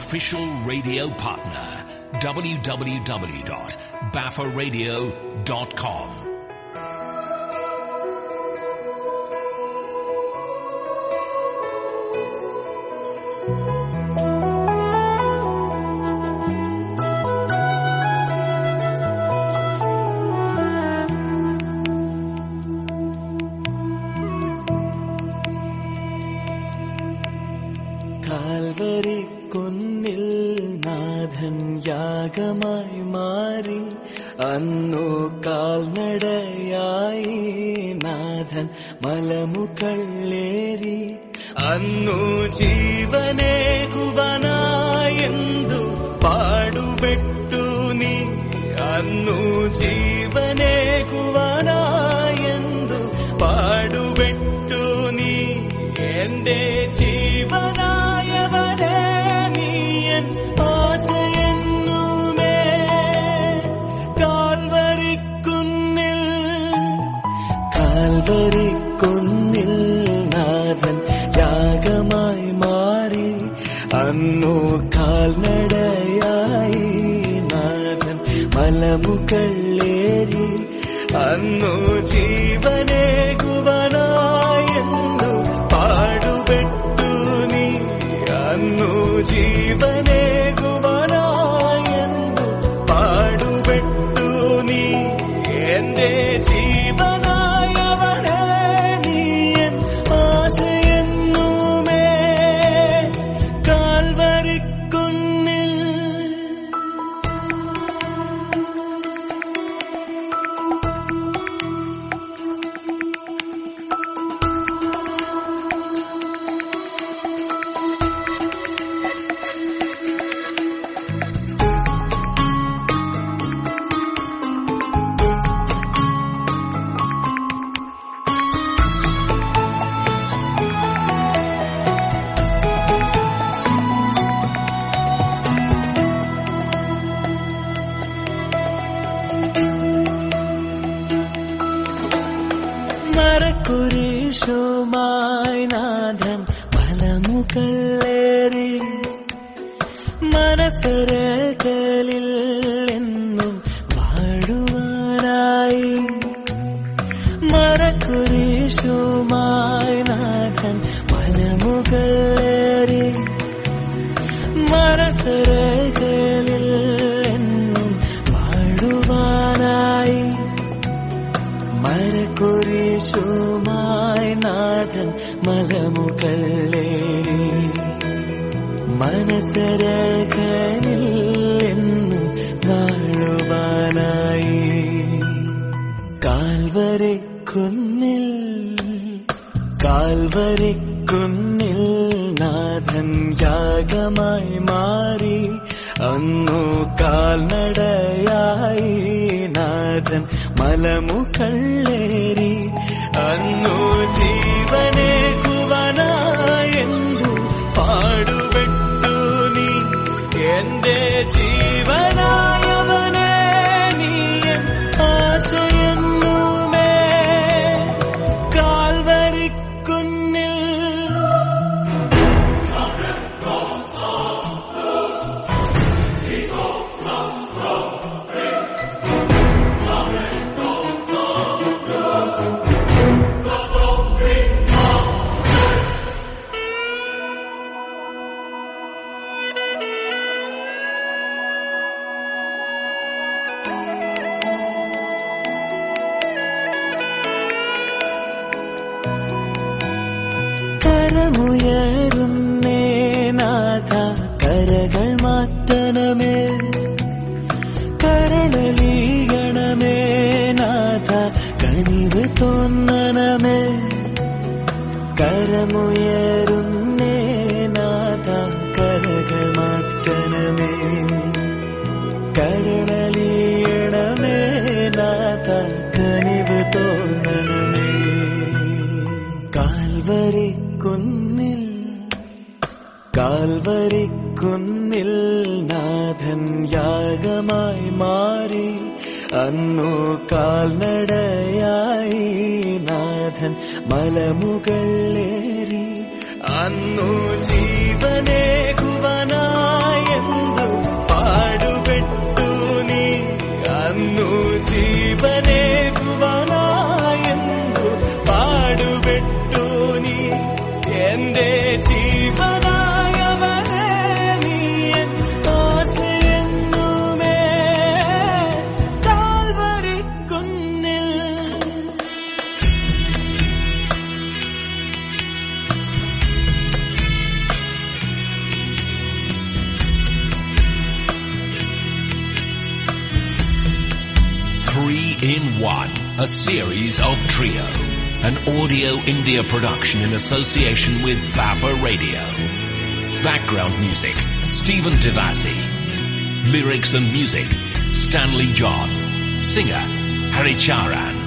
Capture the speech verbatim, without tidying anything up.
official radio partner, w w w dot baffa radio dot com. Calvary കുന്നിൽ നാഥൻ യാഗമായി മാറി അന്നു കാൽനടയായി നാഥൻ മലമുകളേറി അന്നു ജീവനേകുവനായെന്തു പാടുപെട്ടു നീ അന്നു ജീവനേകുവനായെന്തു പാടുപെട്ടു നീ എന്റെ ജീവനാ കാൽവരിക്കുന്നിൽ നാഥൻ യാഗമായി മാറി അന്നു കാൽനടയായി നാഥൻ മലമുകളേറി അന്നു ജീവനേകുവനായെന്നു പാടുപെട്ടു നീ അന്നു ജീവനേകുവനായെന്നു പാടുപെട്ടു നീ എന്റെ ജീവന കുരിശുമായി നാഥൻ മലമുകളേറി മനസ്സരകളിൽ എന്നും വാഴുവാനായി മരക്കുരിശുമായി നാഥൻ മലമുകളേറി മനസ്സരകളിൽ എന്നും വാഴുവാനായി മരക്കുരിശുമായി നാഥൻ മലമുകളേറി മനസ്സരകളിൽ എന്നും വാഴുവാനായി കാൽവരിക്കുന്നിൽ കാൽവരിക്കുന്നിൽ നാഥൻ യാഗമായി മാറി അന്നു കാൽനടയായി നാഥൻ മലമുകളേറി അന്നു ജീവനേകുവനായെന്നു പാടുപെട്ടു നീ എന്റെ ജീവനായവനെ നീയൻ ആശയെന്നുമേ കാൽവരിക്കുന്നിൽ കരമുയരുന്നേ നാഥ കരകൾ മാറ്റണമേ കരളലിയണമേ നാഥ കനിവ് തോന്നണമേ കരമുയരുന്നേ നാഥ കരകൾ മാറ്റണമേ കരളലിയണമേ നാഥ കനിവ് തോന്നണമേ കാൽവരി കുന്നിൽ കാൽവരിക്കുന്നിൽ നാഥൻ യാഗമായി മാറി അന്നു കാൽനടയായി നാഥൻ മലമുകളേറി അന്നു ജീവനേകുവ ജീവനായെന്തു പാടുപെട്ടു നീ അന്നു ജീവനേകുവനായെന്തു പാടുപെട്ടു നീ എന്റെ ജീവനായവനെ നീ എൻ ആശയെന്നുമേ കാൽവരിക്കുന്നിൽ. Three in One, a series of Trio, an Audio India production in association with Bapa Radio. Background music, Stephen Devasi. Lyrics and music, Stanley John. Singer, Haricharan.